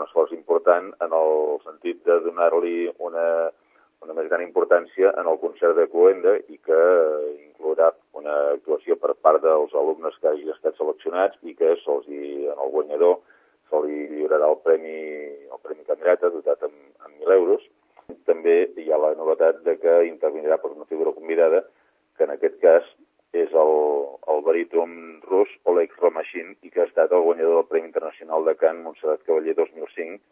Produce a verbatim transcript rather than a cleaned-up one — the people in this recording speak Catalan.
esforç important en el sentit de donar-li una, una més gran importància en el concert de cloenda i que inclourà una actuació per part dels alumnes que hagin estat seleccionats i que se'ls hi, en el guanyador se li lliurarà el premi, el premi Camerata, dotat amb, amb mil euros. També hi ha la novetat de que intervindrà per una figura convidada, que en aquest cas és el, el baríton rus Oleg Romashkin i que ha estat el guanyador del Premi Internacional de Cant Montserrat Cavaller dos mil cinc.